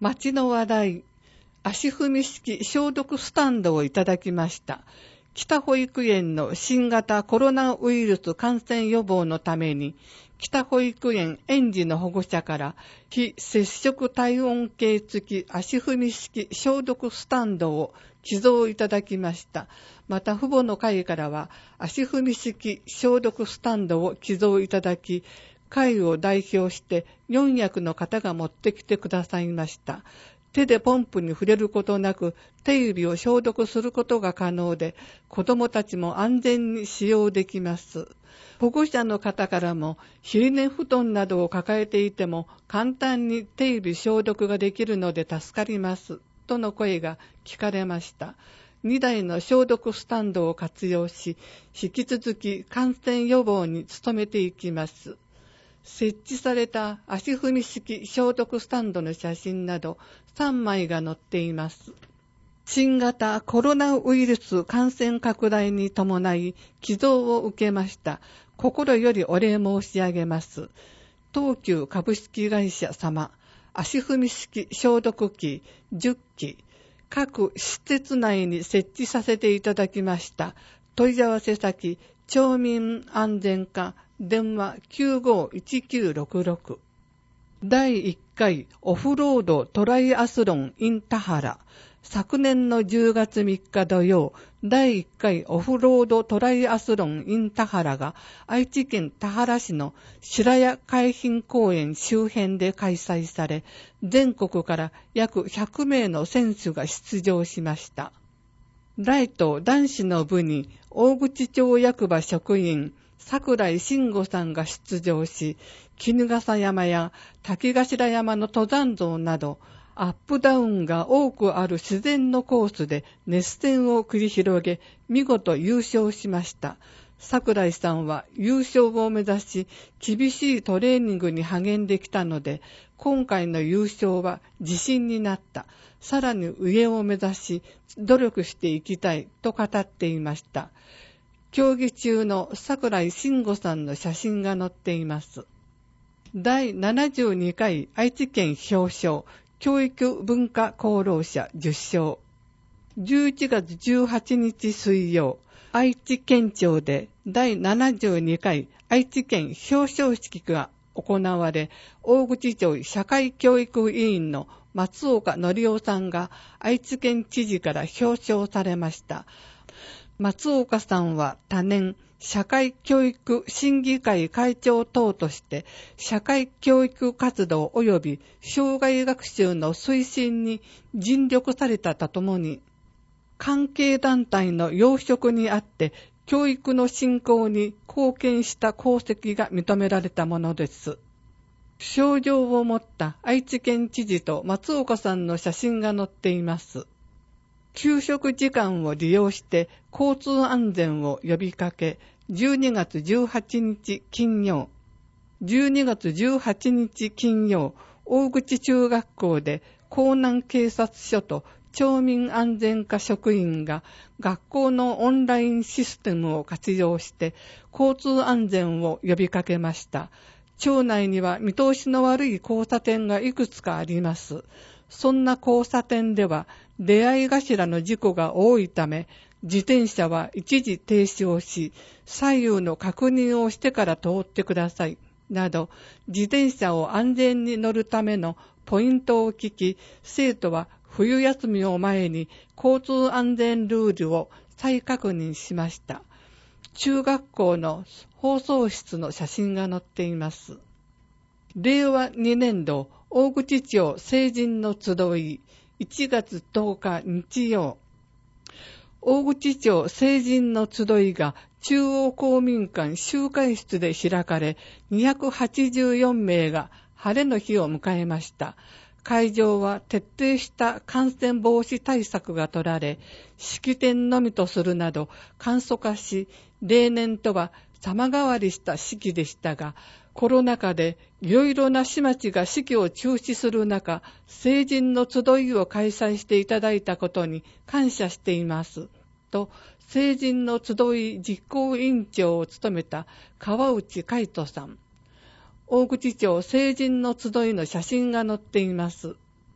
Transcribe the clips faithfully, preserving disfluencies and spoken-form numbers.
町の話題、足踏み式消毒スタンドをいただきました。北保育園の新型コロナウイルス感染予防のために、北保育園園児の保護者から非接触体温計付き足踏み式消毒スタンドを寄贈いただきました。また父母の会からは足踏み式消毒スタンドを寄贈いただき、会を代表してよん役の方が持ってきてくださいました。手でポンプに触れることなく手指を消毒することが可能で、子どもたちも安全に使用できます。保護者の方からも昼寝布団などを抱えていても簡単に手指消毒ができるので助かりますとの声が聞かれました。にだいの消毒スタンドを活用し、引き続き感染予防に努めていきます。設置された足踏み式消毒スタンドの写真などさんまいが載っています。新型コロナウイルス感染拡大に伴い寄贈を受けました。心よりお礼申し上げます。東急株式会社様、足踏み式消毒機じゅっき、各施設内に設置させていただきました。問い合わせ先、町民安全課、電話 きゅうごいちきゅうろくろく。だいいっかいオフロードトライアスロン in 田原。昨年のじゅうがつみっか土曜、だいいっかいオフロードトライアスロン in 田原が愛知県田原市の白谷海浜公園周辺で開催され、全国から約ひゃくめいの選手が出場しました。ライト男子の部に大口町役場職員桜井慎吾さんが出場し、衣笠山や滝頭山の登山道などアップダウンが多くある自然のコースで熱戦を繰り広げ、見事優勝しました。桜井さんは優勝を目指し、厳しいトレーニングに励んできたので、今回の優勝は自信になった。さらに上を目指し、努力していきたいと語っていました。競技中の桜井慎吾さんの写真が載っています。だいななじゅうにかい愛知県表彰教育文化功労者受賞。じゅういちがつじゅうはちにち水曜、愛知県庁でだいななじゅうにかい愛知県表彰式が行われ、大口町社会教育委員の松岡則夫さんが愛知県知事から表彰されました。松岡さんは多年、社会教育審議会会長等として社会教育活動及び障害学習の推進に尽力されたとともに、関係団体の要職にあって教育の振興に貢献した功績が認められたものです。賞状を持った愛知県知事と松岡さんの写真が載っています。休息時間を利用して交通安全を呼びかけ、じゅうにがつじゅうはちにち金曜、じゅうにがつじゅうはちにち金曜、大口中学校で江南警察署と町民安全課職員が学校のオンラインシステムを活用して交通安全を呼びかけました。町内には見通しの悪い交差点がいくつかあります。そんな交差点では出会い頭の事故が多いため、自転車は一時停止をし、左右の確認をしてから通ってください、など、自転車を安全に乗るためのポイントを聞き、生徒は冬休みを前に交通安全ルールを再確認しました。中学校の放送室の写真が載っています。れいわにねんど大口町成人の集い、いちがつとおか日曜、大口町成人の集いが中央公民館集会室で開かれ、にひゃくはちじゅうよんめいが晴れの日を迎えました。会場は徹底した感染防止対策が取られ、式典のみとするなど簡素化し、例年とは様変わりした式でしたが、コロナ禍でいろいろな市町が式を中止する中、成人の集いを開催していただいたことに感謝しています。と、成人の集い実行委員長を務めた川内海人さん。大口町成人の集いの写真が載っています。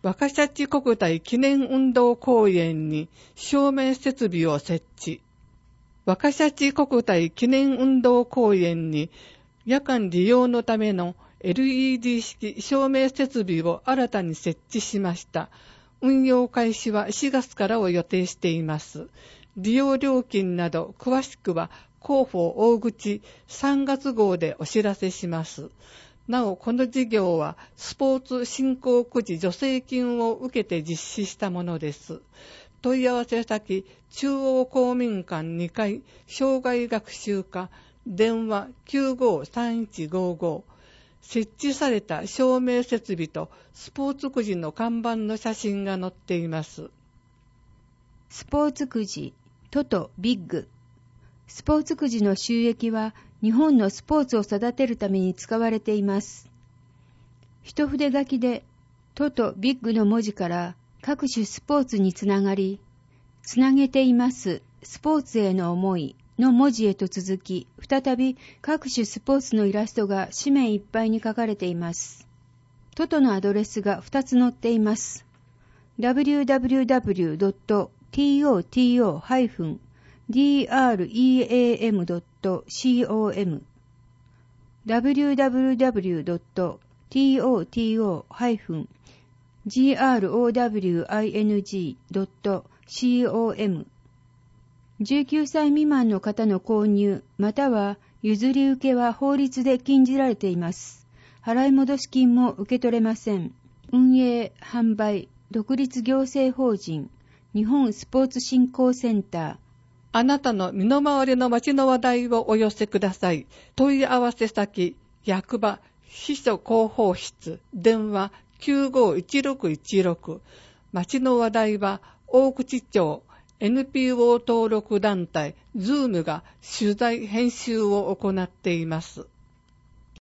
若シャチ国体記念運動公園に照明設備を設置。若シャチ国体記念運動公園に夜間利用のための エルイーディー 式照明設備を新たに設置しました。運用開始はしがつからを予定しています。利用料金など詳しくは広報大口さんがつ号でお知らせします。なお、この事業はスポーツ振興くじ助成金を受けて実施したものです。問い合わせ先、中央公民館にかい、障害学習課、電話 きゅうごさんいちごご。設置された照明設備とスポーツくじの看板の写真が載っています。 スポーツくじ、トトビッグ。スポーツくじの収益は日本のスポーツを育てるために使われています。一筆書きでトトビッグの文字から各種スポーツにつながり、つなげていますスポーツへの思いの文字へと続き、再び各種スポーツのイラストが紙面いっぱいに書かれています。トトのアドレスがふたつ載っています。ダブリューダブリューダブリュードットトトダブリューダブリューダブリュードットコム ダブリューダブリューダブリュードットトトダブリューダブリュードットコム じゅうきゅうさい未満の方の購入または譲り受けは法律で禁じられています。払い戻し金も受け取れません。運営、販売、独立行政法人日本スポーツ振興センター。 あなたの身の回りの街の話題をお寄せください。問い合わせ先、役場、秘書広報室、電話 きゅうごいちろくいちろく。街の話題は大口町 エヌピーオー 登録団体ズームが取材編集を行っています。